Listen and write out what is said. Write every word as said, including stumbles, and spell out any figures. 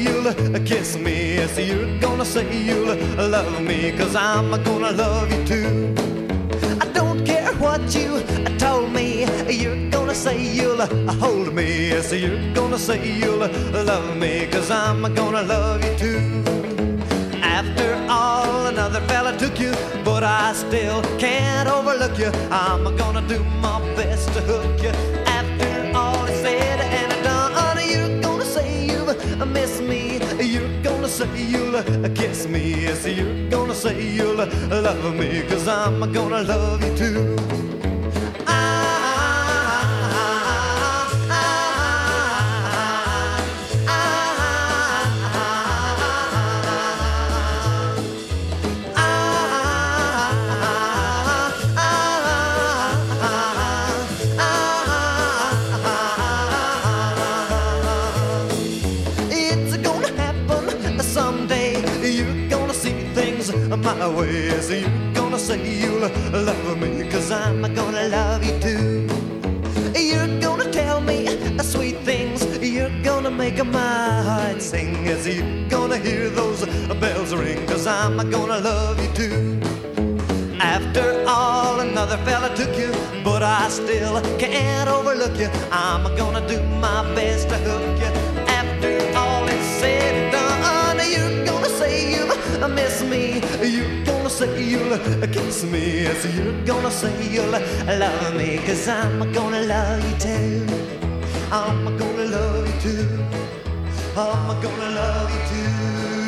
you'll kiss me. Yes, you're gonna say you'll love me, 'cause I'm gonna love you too. I don't care what you told me, you're gonna say you'll hold me. Yes, you're gonna say you'll love me, 'cause I'm gonna love you too. After all, another fella took you, but I still can't overlook you. I'm gonna do my best to hook you. After all is said and done, you're gonna say you've missed me. You're gonna say you'll kiss me. Yes, you're gonna say you'll love me, 'cause I'm gonna love you too. My way, so you're gonna say you'll love me, 'cause I'm gonna love you too. You're gonna tell me sweet things, you're gonna make my heart sing. As you're gonna hear those bells ring, 'cause I'm gonna love you too. After all, another fella took you, but I still can't overlook you. I'm gonna do my best to hook you. After all is said and done, you're gonna say you've missed me. You're gonna say you'll kiss me. Yes, you're gonna say you'll love me, 'cause I'm gonna love you too. I'm gonna love you too. I'm gonna love you too.